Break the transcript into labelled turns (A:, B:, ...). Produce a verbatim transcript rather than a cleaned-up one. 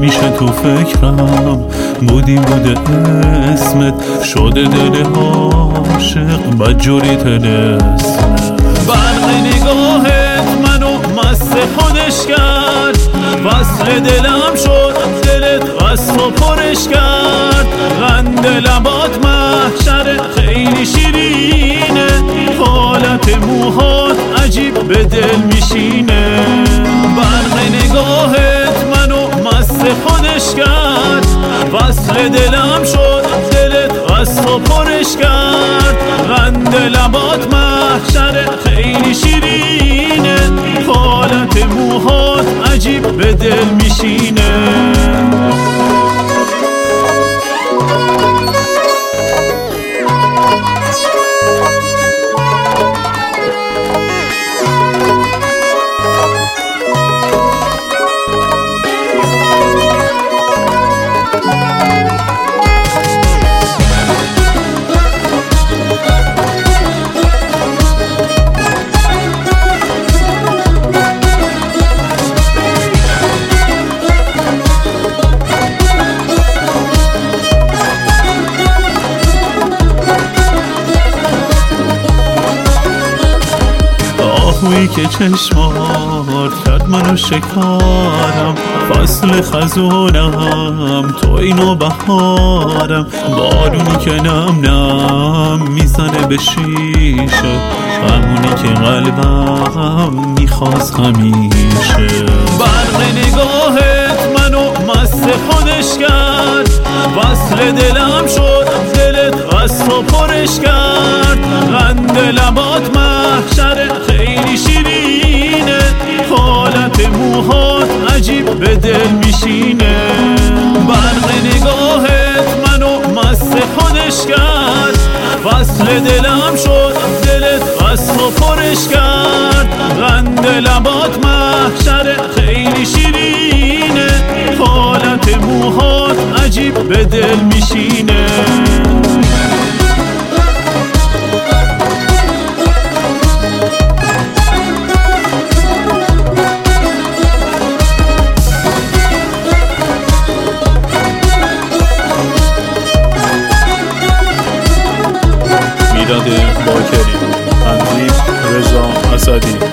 A: همیشه تو فکرم بودی، بوده اسمت شده دل عاشق بدجوری طلسمت. برق نگاهت منو مست خودش کرد، وصل دلم شد دلت قصد و پرش کرد. قند لبات محشر خیلی شیرینه، حالت موهات عجیب به دل میشینه. برق نگاهت منو مست خودش کرد، وصل دلم شد دلت قصد و پرش کرد. قند لبات محشر خیلی شیرینه، حالت موهات عجیب به دل میشینه. آهویی که چشمات کرد منو شکارم، فصل خزونم تو اینو بهارم. بارونی که نم نم میزنه به شیشه، همونی که قلبم میخواست همیشه. برق نگاهت منو مست خودش کرد، وصل دلم شد دلت قصد و پرش کرد. قند لبات محشر خیلی شیرینه، حالت موهات عجیب به دل میشینه. برق نگاهت منو مست خودش کرد، وصل دلم شد دلت قصد و پرش کرد. قند لبات محشر خیلی شیرینه، حالت موهات عجیب به دل میشینه. میلاد باکری، تنظیم رضا اسدی.